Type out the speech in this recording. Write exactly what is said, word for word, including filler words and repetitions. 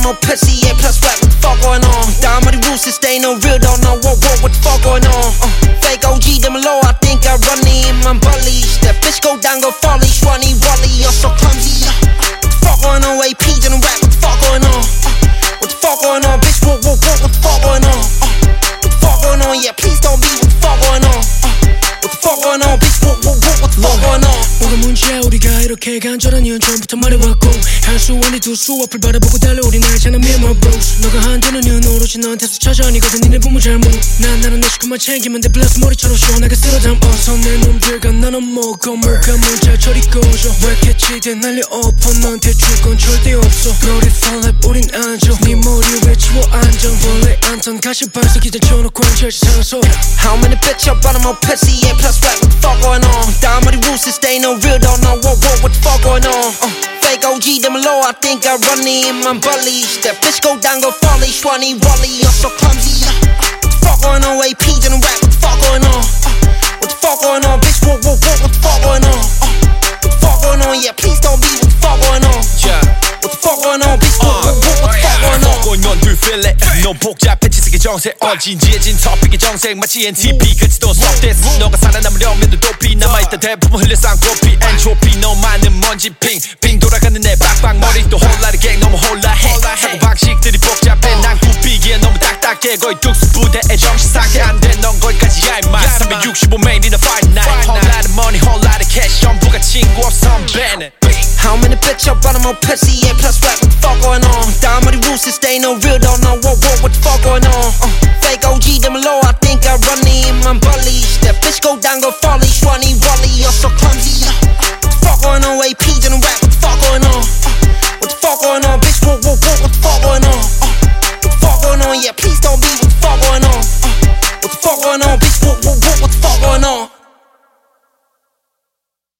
more pussy, yeah, plus rap, what the fuck going on? Down by the rules, since they no real, don't know what, what, what the fuck going on? Uh, fake O G, them low, I think I run in my bullies. That bitch go down, go fall, each runny, wally, you're so clumsy. Uh, what the fuck going on? A P, then rap, what the fuck going on? Uh, what the fuck going on, bitch, what, what, what, what the fuck going on? Uh, what the fuck going on? Yeah, please don't be, what the fuck going on? Uh, what the fuck going on, bitch, what, what, what, what the fuck going on? 뭐가 문제야 우리가 이렇게 간절한 이유는 전부터 말해왔고 한 수 아니 두 수 앞을 바라보고 달려오린 알잖아 me and my bros 너가 한다는 이유는 오로지 너한테 수차전이거든 니네 부모 잘못 난 나는 내 식구만 챙기면 돼 bless 머리처럼 시원하게 쓸어 담아 손내 놈들과 나는 뭐고 뭐가 문제야 저리 꺼져 왜 이렇게 치대 날려 엎어 너한테 줄 건 절대 없어 너리 설렙 우린 안줘 네 머리 왜 치워 안정 원래 안턴 가시 반석 기대 쳐놓고 앉혀지 상소 How many bitch up on more pussy, yeah, plus rap, what the fuck going on? Down by the rules, since they no real, don't know what, what, what the fuck going on? Uh, fake O G, them low, I think I run in my bullies. That bitch go down, go fall, each runny, wally, you're so clumsy. Uh, what the fuck going on? A P, then rap, what the fuck going on? Uh, what the fuck going on, bitch, what, what, what, what the fuck going on? Uh, what the fuck going on? Yeah, please don't be, what the fuck going on? Uh, what the fuck going on, bitch, what, what, what, what the fuck going on? going on, do you feel it? 넌 복잡해 지식의 정색 어진지해진 토픽의 정색 마치 엔 티 피 그치 don't stop this 너가 살아남으려면 높이 남아있던 대부분 흘려 쌍꺼피 엔트로피 너무 많은 먼지 핑핑 돌아가는 내 빡빡 머리도 홀라르게 너무 홀라해 사고방식들이 복잡해 난 굽히기에 너무 딱딱해 거의 뚝수부대에 정신 상태 안돼 넌 거기까지야 임마 삼백육십오 메인이나 fight night 홀라르 money 홀라르 cash 전부가 친구 선배네 How many bitch up on more pussy, yeah, plus rap, what the fuck going on? Down by the rules, since they no real, don't know what, what, what the fuck going on? Uh, fake O G, them low, I think I run in my bullies. That bitch go down, go fall, each runny, wally, you're so clumsy. Uh, what the fuck going on? A P, then rap, what the fuck going on? Uh, what the fuck going on, bitch, what, what, what, what the fuck going on? Uh, what the fuck going on? Yeah, please don't be, what the fuck going on? Uh, what the fuck going on, bitch, what, what, what, what the fuck going on?